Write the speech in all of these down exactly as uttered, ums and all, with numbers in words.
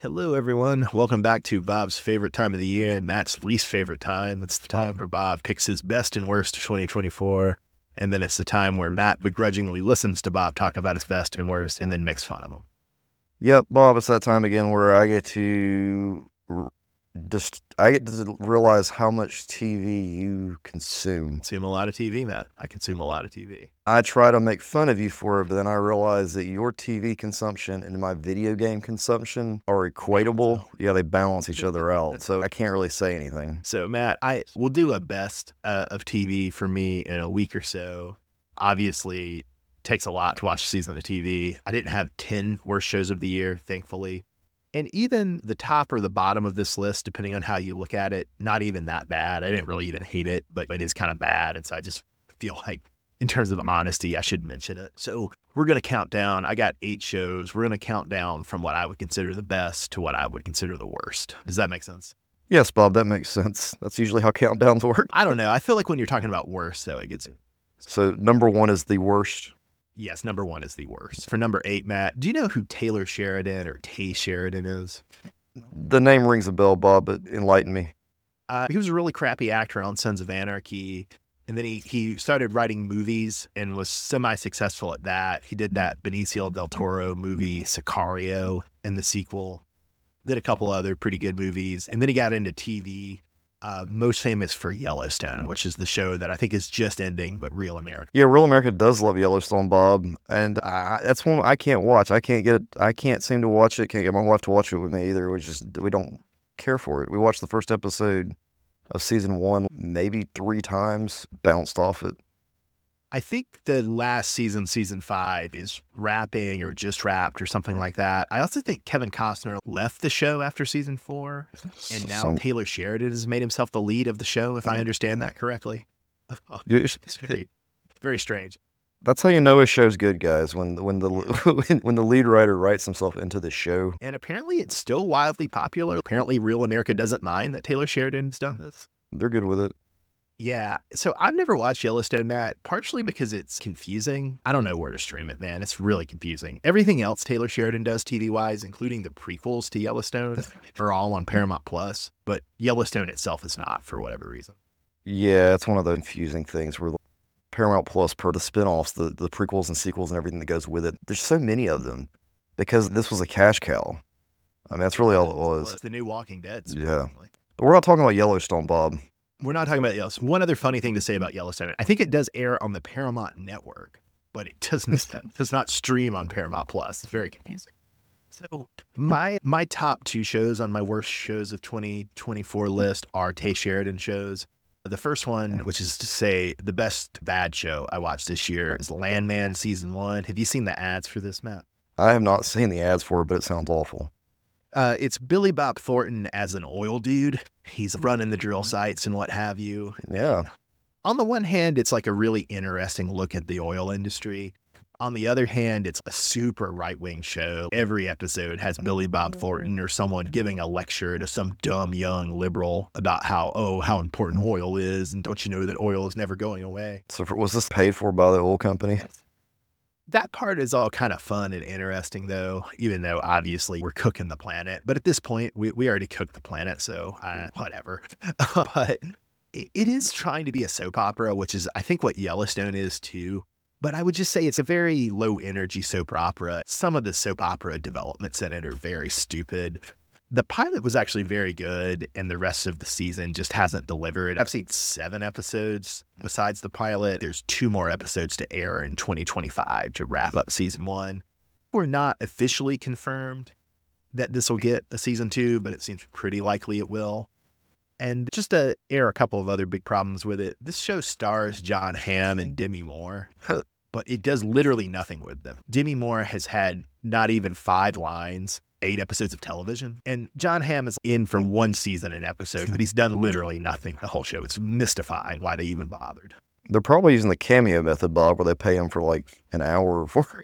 Hello, everyone. Welcome back to Bob's favorite time of the year and Matt's least favorite time. It's the time where Bob picks his best and worst of twenty twenty-four. And then it's the time where Matt begrudgingly listens to Bob talk about his best and worst and then makes fun of him. Yep, Bob, it's that time again where I get to r- just I get to realize how much T V you consume. Consume a lot of T V, Matt. I consume a lot of T V. I try to make fun of you for it, but then I realize that your T V consumption and my video game consumption are equatable. Yeah, they balance each other out. So I can't really say anything. So, Matt, I will do a best uh, of T V for me in a week or so. Obviously, it takes a lot to watch a season of T V. I didn't have ten worst shows of the year, thankfully. And even the top or the bottom of this list, depending on how you look at it, not even that bad. I didn't really even hate it, but it is kind of bad. And so I just feel like, in terms of honesty, I should mention it. So we're going to count down. I got eight shows. We're going to count down from what I would consider the best to what I would consider the worst. Does that make sense? Yes, Bob, that makes sense. That's usually how countdowns work. I don't know. I feel like when you're talking about worst, though, it gets... So number one is the worst. Yes, number one is the worst. For number eight, Matt, do you know who Taylor Sheridan or Tay Sheridan is? The name rings a bell, Bob, but enlighten me. Uh, he was a really crappy actor on Sons of Anarchy. And then he, he started writing movies and was semi-successful at that. He did that Benicio del Toro movie, Sicario, and the sequel. Did a couple other pretty good movies. And then he got into T V, uh, most famous for Yellowstone, which is the show that I think is just ending, but Real America. Yeah, Real America does love Yellowstone, Bob, and I, that's one I can't watch. I can't get it. I can't seem to watch it. Can't get my wife to watch it with me either. We just we don't care for it. We watched the first episode of season one maybe three times, bounced off it. I think the last season, season five, is wrapping or just wrapped or something like that. I also think Kevin Costner left the show after season four, and now Some- Taylor Sheridan has made himself the lead of the show, if I understand that correctly. You- It's very, very strange. That's how you know a show's good, guys. When when the when, when the lead writer writes himself into the show. And apparently it's still wildly popular. Apparently Real America doesn't mind that Taylor Sheridan's done this. They're good with it. Yeah. So I've never watched Yellowstone, Matt, partially because it's confusing. I don't know where to stream it, man. It's really confusing. Everything else Taylor Sheridan does T V-wise, including the prequels to Yellowstone, are all on Paramount Plus, but Yellowstone itself is not for whatever reason. Yeah, it's one of the confusing things where the Paramount Plus, per the spinoffs, the the prequels and sequels and everything that goes with it. There's so many of them because this was a cash cow. I mean, that's really all it was. It's the new Walking Dead. Yeah. supposedly. But we're not talking about Yellowstone, Bob. We're not talking about Yellowstone. One other funny thing to say about Yellowstone, I think it does air on the Paramount Network, but it doesn't does not stream on Paramount Plus. It's very confusing. So my my top two shows on my worst shows of twenty twenty-four list are Tay Sheridan shows. The first one, which is to say the best bad show I watched this year, is Landman season one. Have you seen the ads for this, Matt? I have not seen the ads for it, but it sounds awful. Uh, it's Billy Bob Thornton as an oil dude. He's running the drill sites and what have you. Yeah. On the one hand, it's like a really interesting look at the oil industry. On the other hand, it's a super right-wing show. Every episode has Billy Bob Thornton or someone giving a lecture to some dumb young liberal about how, oh, how important oil is. And don't you know that oil is never going away? So for, was this paid for by the oil company? That part is all kind of fun and interesting, though, even though obviously we're cooking the planet. But at this point, we, we already cooked the planet, so uh, whatever. But it, it is trying to be a soap opera, which is, I think, what Yellowstone is, too. But I would just say it's a very low-energy soap opera. Some of the soap opera developments in it are very stupid. The pilot was actually very good, and the rest of the season just hasn't delivered. I've seen seven episodes besides the pilot. There's two more episodes to air in twenty twenty-five to wrap up season one. We're not officially confirmed that this will get a season two, but it seems pretty likely it will. And just to air a couple of other big problems with it, this show stars Jon Hamm and Demi Moore, but it does literally nothing with them. Demi Moore has had not even five lines, eight episodes of television. And Jon Hamm is in for one season an episode, but he's done literally nothing the whole show. It's mystifying why they even bothered. They're probably using the cameo method, Bob, where they pay him for like an hour for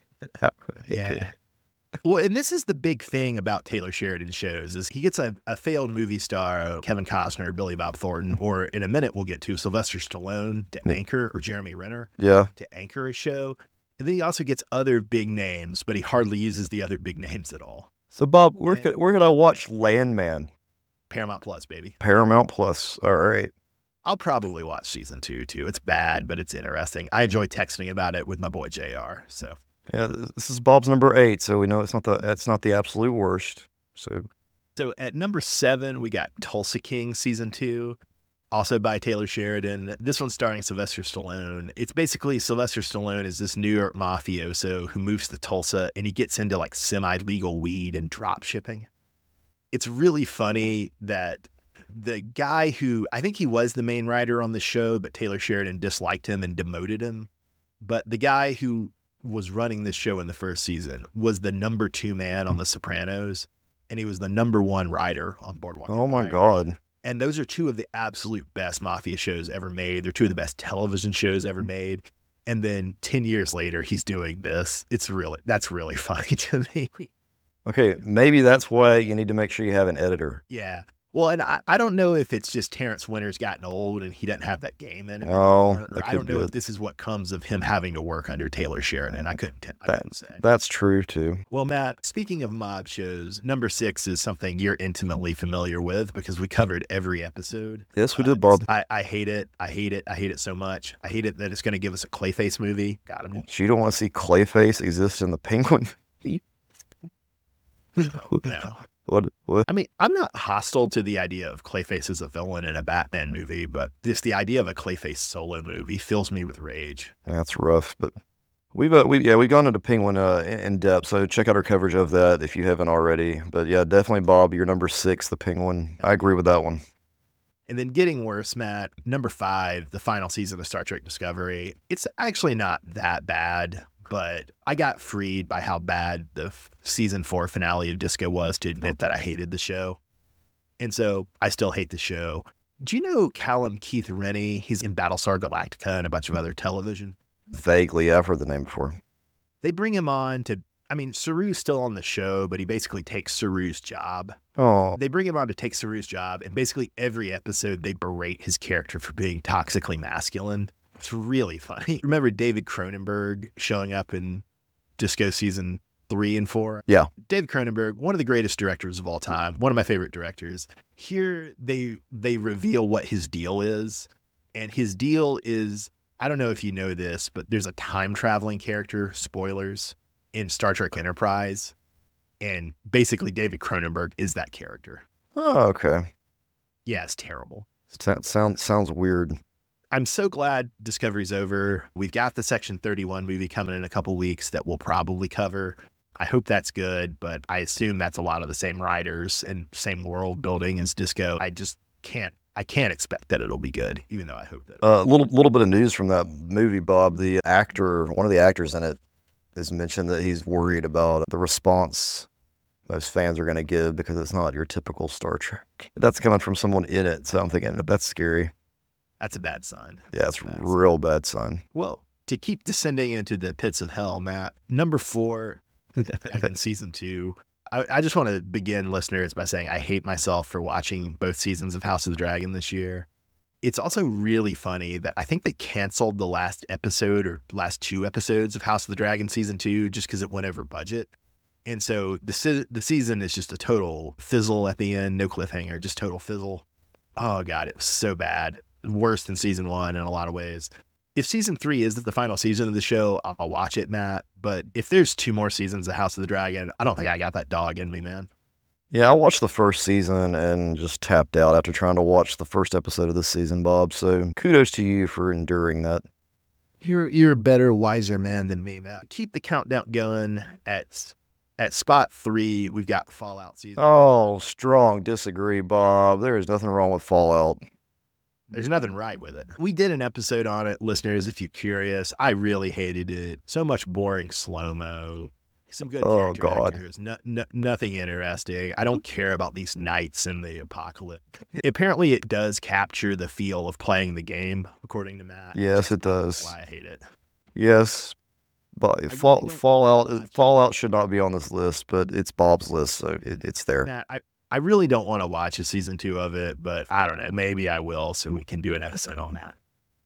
Yeah. Well, and this is the big thing about Taylor Sheridan shows is he gets a, a failed movie star, Kevin Costner, Billy Bob Thornton, or in a minute we'll get to Sylvester Stallone to anchor, or Jeremy Renner Yeah. to anchor a show. And then he also gets other big names, but he hardly uses the other big names at all. So, Bob, where And- could, where could I watch Landman? Paramount Plus, baby. Paramount Plus. All right. I'll probably watch season two too. It's bad, but it's interesting. I enjoy texting about it with my boy J R. So Yeah, this is Bob's number eight, so we know it's not the it's not the absolute worst. So So at number seven, we got Tulsa King season two, also by Taylor Sheridan. This one's starring Sylvester Stallone. It's basically Sylvester Stallone is this New York mafioso who moves to Tulsa and he gets into like semi-legal weed and drop shipping. It's really funny that the guy who, I think he was the main writer on the show, but Taylor Sheridan disliked him and demoted him. But the guy who was running this show in the first season was the number two man on The Sopranos. And he was the number one writer on Boardwalk. oh my Empire. God. And those are two of the absolute best mafia shows ever made. They're two of the best television shows ever made. And then ten years later, he's doing this. It's really, that's really funny to me. Okay, maybe that's why you need to make sure you have an editor. Yeah. Well, and I, I don't know if it's just Terrence Winter's gotten old and he doesn't have that game in him. Oh, or, or that I could don't be know it. if this is what comes of him having to work under Taylor Sheridan. I couldn't, I couldn't say. That's true too. Well, Matt, speaking of mob shows, number six is something you're intimately familiar with because we covered every episode. Yes, we Uh, did, Bob. I, I hate it. I hate it. I hate it so much. I hate it that it's going to give us a Clayface movie. Got him. So you don't want to see Clayface exist in the Penguin? No. What? What? I mean, I'm not hostile to the idea of Clayface as a villain in a Batman movie, but just the idea of a Clayface solo movie fills me with rage. That's rough, but we've uh, we yeah we've gone into Penguin uh, in in depth, so check out our coverage of that if you haven't already. But yeah, definitely, Bob, you're number six, the Penguin. I agree with that one. And then getting worse, Matt, number five, the final season of Star Trek Discovery. It's actually not that bad, but I got freed by how bad the f- season four finale of Disco was to admit that I hated the show. And so I still hate the show. Do you know Callum Keith Rennie? He's in Battlestar Galactica and a bunch of other television. Vaguely, I've heard the name before. They bring him on to, I mean, Saru's still on the show, but he basically takes Saru's job. Oh, They bring him on to take Saru's job, and basically every episode they berate his character for being toxically masculine. It's really funny. Remember David Cronenberg showing up in Disco season three and four? Yeah. David Cronenberg, one of the greatest directors of all time, one of my favorite directors. Here they they reveal what his deal is, and his deal is, I don't know if you know this, but there's a time traveling character, spoilers, in Star Trek Enterprise. And basically David Cronenberg is that character. oh, okay. Yeah, it's terrible. Sounds sounds sounds weird. I'm so glad Discovery's over. We've got the Section thirty-one movie coming in a couple weeks that we'll probably cover. I hope that's good, but I assume that's a lot of the same writers and same world building as Disco. I just can't, I can't expect that it'll be good, even though I hope that. A uh, little little bit of news from that movie, Bob. The actor, one of the actors in it, has mentioned that he's worried about the response most fans are going to give because it's not your typical Star Trek. That's coming from someone in it, so I'm thinking that's scary. That's a bad sign. Yeah, it's a Bad sign. real bad sign. Well, to keep descending into the pits of hell, Matt, number four in season two, I, I just want to begin, listeners, by saying I hate myself for watching both seasons of House of the Dragon this year. It's also really funny that I think they canceled the last episode or last two episodes of House of the Dragon season two just because it went over budget. And so the se- the season is just a total fizzle at the end, no cliffhanger, just total fizzle. Oh, God, it was so bad. Worse than season one in a lot of ways. If season three is the final season of the show, I'll, I'll watch it, Matt. But if there's two more seasons of House of the Dragon, I don't think I got that dog in me, man. Yeah, I watched the first season and just tapped out after trying to watch the first episode of this season, Bob. So kudos to you for enduring that. You're you're a better, wiser man than me, Matt. Keep the countdown going. At at spot three, we've got Fallout season. Oh, strong disagree, Bob. There is nothing wrong with Fallout. There's nothing right with it. We did an episode on it, listeners, if you're curious. I really hated it. So much boring slow-mo. Some good Oh, character God. actors. No, no, nothing interesting. I don't care about these knights in the apocalypse. Apparently, it does capture the feel of playing the game, according to Matt. Yes, it does. That's why I hate it. Yes, but really Fall, don't- Fallout Fallout should not be on this list, but it's Bob's list, so it, it's there. Matt, I, I really don't want to watch a season two of it, but I don't know. Maybe I will, so we can do an episode on that.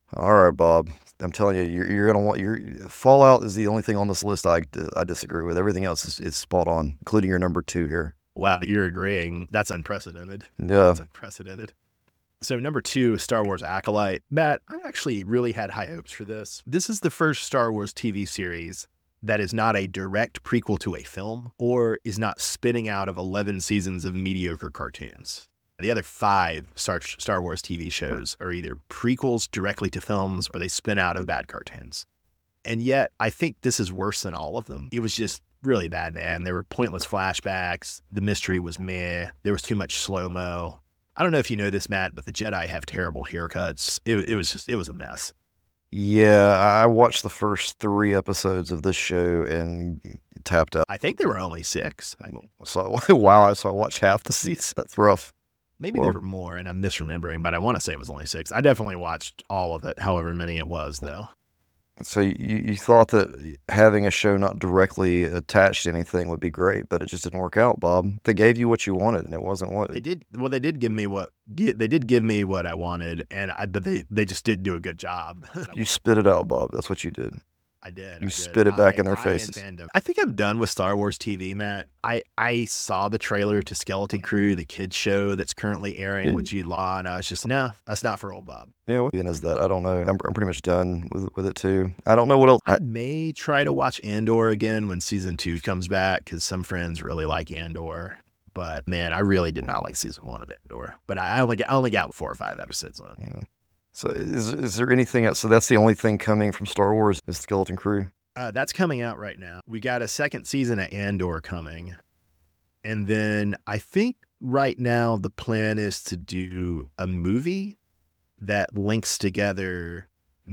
All right, Bob. I'm telling you, you're, you're gonna want your Fallout is the only thing on this list I I disagree with. Everything else is, is spot on, including your number two here. Wow, you're agreeing. That's unprecedented. Yeah. That's unprecedented. So number two, Star Wars Acolyte. Matt, I actually really had high hopes for this. This is the first Star Wars T V series that is not a direct prequel to a film or is not spitting out of eleven seasons of mediocre cartoons. The other five Star, Star Wars T V shows are either prequels directly to films or they spin out of bad cartoons. And yet, I think this is worse than all of them. It was just really bad, man. There were pointless flashbacks. The mystery was meh. There was too much slow-mo. I don't know if you know this, Matt, but the Jedi have terrible haircuts. It, it was just, it was a mess. Yeah, I watched the first three episodes of this show and tapped out. I think there were only six. I, So wow, so I watched half the season. That's rough. maybe Well- there were more, and I'm misremembering, but I want to say it was only six. I definitely watched all of it, however many it was, though. So you, you thought that having a show not directly attached to anything would be great, but it just didn't work out, Bob. They gave you what you wanted, and it wasn't what. They did well. They did give me what they did give me what I wanted, and I but they they just didn't do a good job. You spit it out, Bob. That's what you did. I did. You I did. spit it back in their I- I faces. and fandom. I think I'm done with Star Wars T V, Matt. I, I saw the trailer to Skeleton Crew, the kids show that's currently airing Yeah. with Jude Law, and I was just, no, that's not for old Bob. Yeah, what even is that? I don't know. I'm, I'm pretty much done with with it too. I don't know what else. I I, may try to watch Andor again when season two comes back because some friends really like Andor. But man, I really did not like season one of Andor. But I only got, I only got four or five episodes on it. yeah. So is is there anything else? So that's the only thing coming from Star Wars is Skeleton Crew. Uh, that's coming out right now. We got a second season of Andor coming. And then I think right now the plan is to do a movie that links together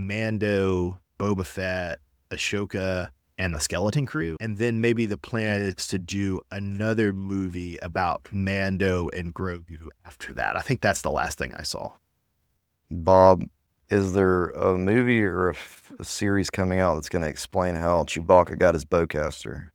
Mando, Boba Fett, Ashoka, and the Skeleton Crew. And then maybe the plan is to do another movie about Mando and Grogu after that. I think that's the last thing I saw. Bob, is there a movie or a, f- a series coming out that's going to explain how Chewbacca got his bowcaster?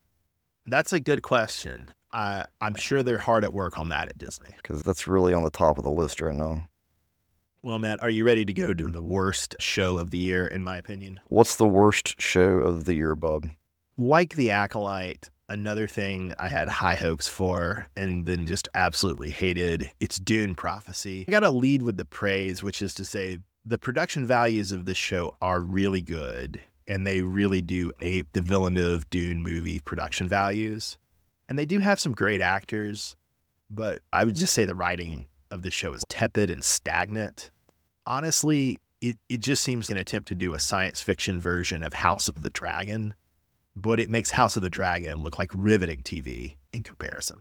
That's a good question. I, I'm sure they're hard at work on that at Disney. Because that's really on the top of the list right now. Well, Matt, are you ready to go to the worst show of the year, in my opinion? What's the worst show of the year, Bob? Like The Acolyte, another thing I had high hopes for and then just absolutely hated, it's Dune Prophecy. I got to lead with the praise, which is to say the production values of this show are really good, and they really do ape the Villeneuve Dune movie production values. And they do have some great actors, but I would just say the writing of the show is tepid and stagnant. Honestly, it, it just seems an attempt to do a science fiction version of House of the Dragon, but it makes House of the Dragon look like riveting T V in comparison.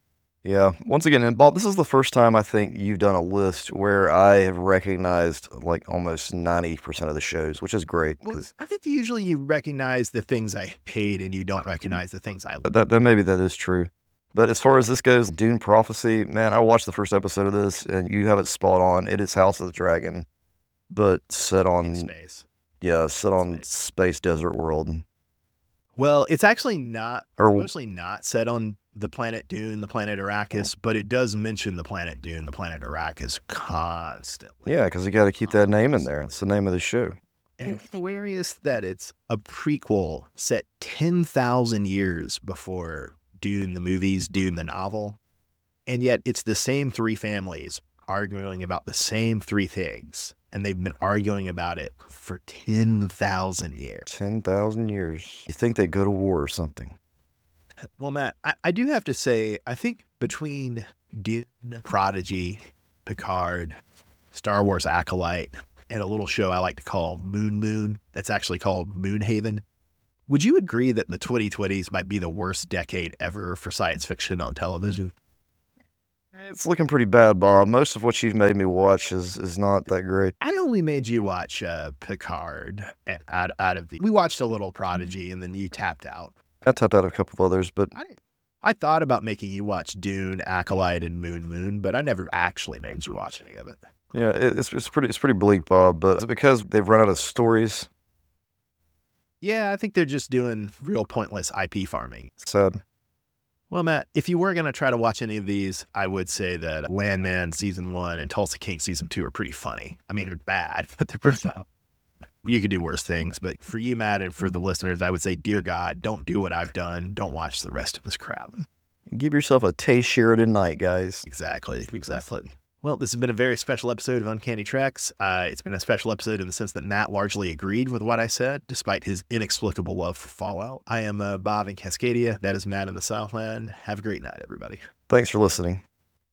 Yeah. Once again, and Bob, this is the first time I think you've done a list where I have recognized like almost ninety percent of the shows, which is great. Well, 'cause I think usually you recognize the things I hate and you don't recognize the things I love. that, that maybe that is true. But as far as this goes, Dune Prophecy, man, I watched the first episode of this and you have it spot on. It is House of the Dragon, but set in on, space. yeah, set on Space. space desert world. Well, it's actually not, Or mostly not set on the planet Dune, the planet Arrakis, but it does mention the planet Dune, the planet Arrakis constantly. yeah, because you got to keep that name in there. It's the name of the show. And it's hilarious that it's a prequel set ten thousand years before Dune the movies, Dune the novel. And yet it's the same three families arguing about the same three things. And they've been arguing about it for ten thousand years. ten thousand years. You think they go to war or something? Well, Matt, I, I do have to say, I think between Dune, Prodigy, Picard, Star Wars Acolyte, and a little show I like to call Moon Moon, that's actually called Moonhaven, would you agree that the twenty twenties might be the worst decade ever for science fiction on television? It's looking pretty bad, Bob. Most of what you've made me watch is, is not that great. I only made you watch uh, Picard and out, out of the... We watched a little Prodigy, and then you tapped out. I tapped out a couple of others, but I didn't. I thought about making you watch Dune, Acolyte, and Moon Moon, but I never actually made you watch any of it. yeah, it, it's it's pretty it's pretty bleak, Bob. But it's because they've run out of stories. Yeah, I think they're just doing real pointless I P farming. Sad. Well, Matt, if you were going to try to watch any of these, I would say that Landman season one and Tulsa King season two are pretty funny. I mean, they're bad, but they're pretty funny. You could do worse things, but for you, Matt, and for the listeners, I would say, dear God, don't do what I've done. Don't watch the rest of this crap. Give yourself a Tay Sheridan night, guys. Exactly. Exactly. Well, this has been a very special episode of Uncanny Treks. Uh, it's been a special episode in the sense that Matt largely agreed with what I said, despite his inexplicable love for Fallout. I am uh, Bob in Cascadia. That is Matt in the Southland. Have a great night, everybody. Thanks for listening.